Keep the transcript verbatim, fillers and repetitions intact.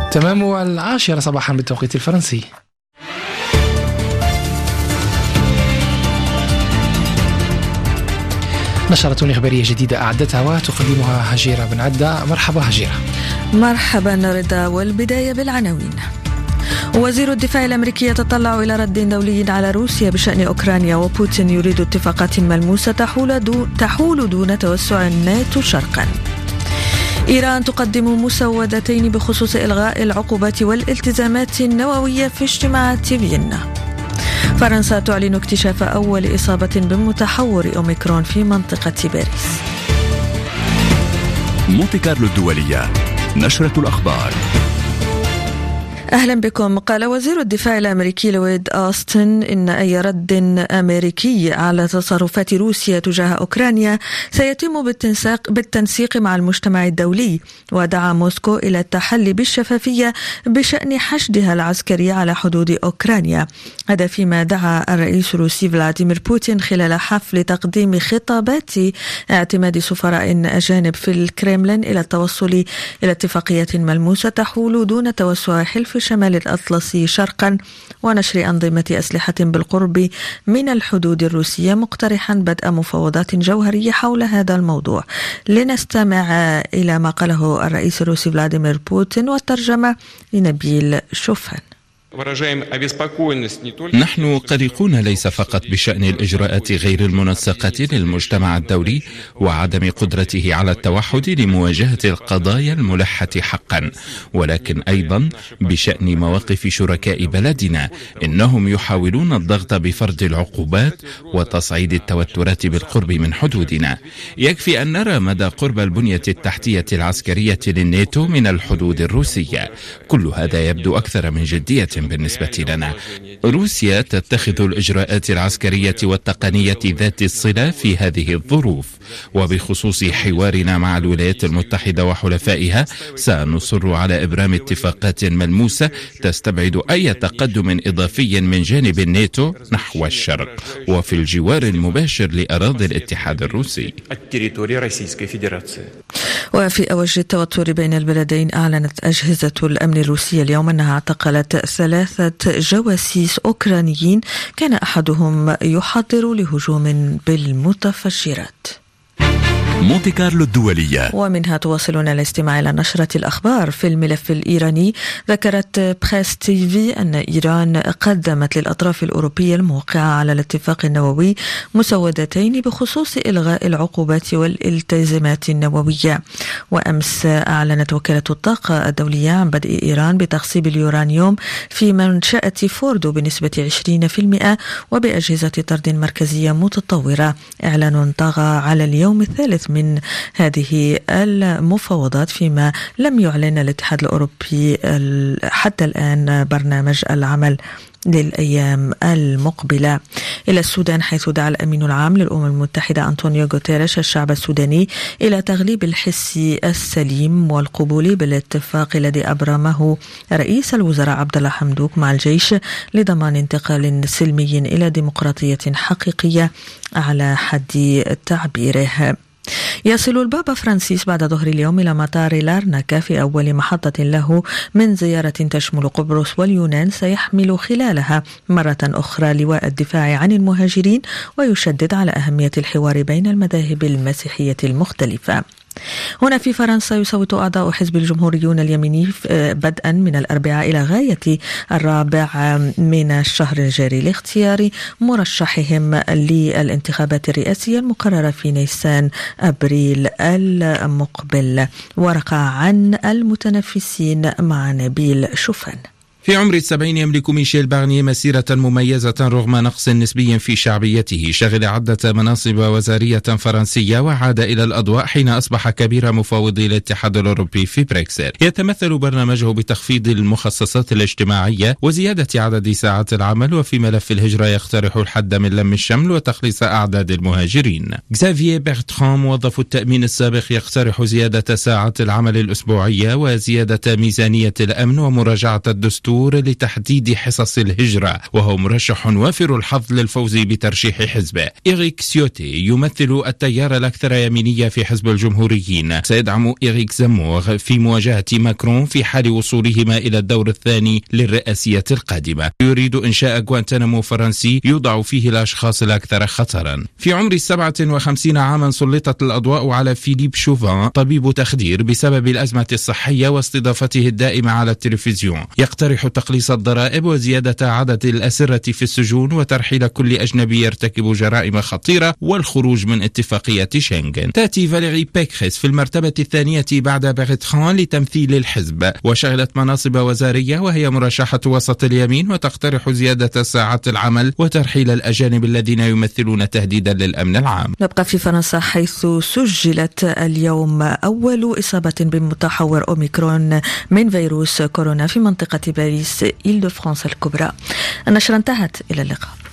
تمام العاشرة صباحا بالتوقيت الفرنسي. نشرة إخبارية جديدة أعدتها وتقدمها هجيرة بن عدة. مرحبا هجيرة. مرحبا رضا، والبداية بالعناوين. وزير الدفاع الأمريكي يتطلع إلى رد دولي على روسيا بشأن أوكرانيا، وبوتين يريد اتفاقات ملموسة تحول دون, تحول دون توسع الناتو شرقا. إيران تقدم مسودتين بخصوص إلغاء العقوبات والالتزامات النووية في اجتماعات فيينا. فرنسا تعلن اكتشاف أول إصابة بمتحور أوميكرون في منطقة باريس. مونتي كارلو الدولية، نشرة الأخبار. أهلا بكم. قال وزير الدفاع الأمريكي لويد أوستن إن أي رد أمريكي على تصرفات روسيا تجاه أوكرانيا سيتم بالتنسيق, بالتنسيق مع المجتمع الدولي، ودعا موسكو إلى التحلي بالشفافية بشأن حشدها العسكري على حدود أوكرانيا. هذا فيما دعا الرئيس الروسي فلاديمير بوتين خلال حفل تقديم خطابات اعتماد سفراء أجانب في الكرملين إلى التوصل إلى اتفاقية ملموسة تحول دون توسع حلف شمال الأطلسي شرقا ونشر أنظمة أسلحة بالقرب من الحدود الروسية، مقترحا بدء مفاوضات جوهرية حول هذا الموضوع. لنستمع إلى ما قاله الرئيس الروسي فلاديمير بوتين والترجمة لنبيل شوفان. نحن قلقون ليس فقط بشأن الإجراءات غير المنسقة للمجتمع الدولي وعدم قدرته على التوحد لمواجهة القضايا الملحة حقا، ولكن أيضا بشأن مواقف شركاء بلدنا. إنهم يحاولون الضغط بفرض العقوبات وتصعيد التوترات بالقرب من حدودنا. يكفي أن نرى مدى قرب البنية التحتية العسكرية للناتو من الحدود الروسية. كل هذا يبدو أكثر من جدية بالنسبة لنا. روسيا تتخذ الإجراءات العسكرية والتقنية ذات الصلة في هذه الظروف. وبخصوص حوارنا مع الولايات المتحدة وحلفائها، سنصر على إبرام اتفاقات ملموسة تستبعد أي تقدم إضافي من جانب الناتو نحو الشرق وفي الجوار المباشر لأراضي الاتحاد الروسي. وفي أوج التوتر بين البلدين، أعلنت أجهزة الأمن الروسية اليوم أنها اعتقلت ثلاثة جواسيس أوكرانيين كان أحدهم يحضر لهجوم بالمتفجرات. مونتي كارلو الدولية. ومنها تواصلون الاستماع إلى نشرة الأخبار. في الملف الإيراني، ذكرت بريس تي في أن إيران قدمت للأطراف الأوروبية الموقعة على الاتفاق النووي مسودتين بخصوص إلغاء العقوبات والالتزامات النووية. وأمس أعلنت وكالة الطاقة الدولية عن بدء إيران بتخصيب اليورانيوم في منشأة فوردو بنسبة عشرين بالمئة وبأجهزة طرد مركزية متطورة. إعلان طغى على اليوم الثالث من هذه المفاوضات، فيما لم يعلن الاتحاد الأوروبي حتى الآن برنامج العمل للأيام المقبلة. إلى السودان، حيث دعا الأمين العام للأمم المتحدة أنطونيو غوتيريش الشعب السوداني إلى تغليب الحس السليم والقبول بالاتفاق الذي أبرمه رئيس الوزراء عبد الله حمدوك مع الجيش لضمان انتقال سلمي إلى ديمقراطية حقيقية على حد تعبيره. يصل البابا فرانسيس بعد ظهر اليوم إلى مطار لارناكا في أول محطة له من زيارة تشمل قبرص واليونان، سيحمل خلالها مرة أخرى لواء الدفاع عن المهاجرين، ويشدد على أهمية الحوار بين المذاهب المسيحية المختلفة. هنا في فرنسا، يصوت أعضاء حزب الجمهوريون اليميني بدءا من الأربعاء إلى غاية الرابع من الشهر الجاري لاختيار مرشحهم للانتخابات الرئاسية المقررة في نيسان أبريل المقبل. ورقة عن المتنافسين مع نبيل شوفان. في عمر السبعين يملك ميشيل بارنييه مسيرة مميزة رغم نقص نسبي في شعبيته. شغل عدة مناصب وزارية فرنسية وعاد إلى الأضواء حين أصبح كبير مفوضي الاتحاد الأوروبي في بريكسل. يتمثل برنامجه بتخفيض المخصصات الاجتماعية وزيادة عدد ساعات العمل، وفي ملف الهجرة يقترح الحد من لم الشمل وتخليص أعداد المهاجرين. إكزافييه بيرتران موظف التأمين السابق يقترح زيادة ساعات العمل الأسبوعية وزيادة ميزانية الأمن ومراجعة الدستور دستور لتحديد حصص الهجرة، وهو مرشح وافر الحظ للفوز بترشيح حزبه. إيريك سيوتي يمثل التيار الأكثر يمينية في حزب الجمهوريين، سيدعم إيريك زمور في مواجهة ماكرون في حال وصولهما إلى الدور الثاني للرئاسية القادمة. يريد إنشاء غوانتانامو فرنسي يوضع فيه الأشخاص الأكثر خطرا. في عمر السبعة وخمسين عاما سلطت الأضواء على فيليب شوفان، طبيب تخدير، بسبب الأزمة الصحية واستضافته الدائمة على التلفزيون. يقترح تقليص الضرائب وزيادة عدد الأسرة في السجون وترحيل كل أجنبي يرتكب جرائم خطيرة والخروج من اتفاقية شنغن. تأتي فاليري بيكريس في المرتبة الثانية بعد بيرتران لتمثيل الحزب، وشغلت مناصب وزارية، وهي مرشحة وسط اليمين، وتقترح زيادة ساعات العمل وترحيل الأجانب الذين يمثلون تهديدا للأمن العام. نبقى في فرنسا، حيث سجلت اليوم أول إصابة بمتحور أوميكرون من فيروس كورونا في منطقة باريس إيل دو فرانس الكبرى. النشرة انتهت، إلى اللقاء.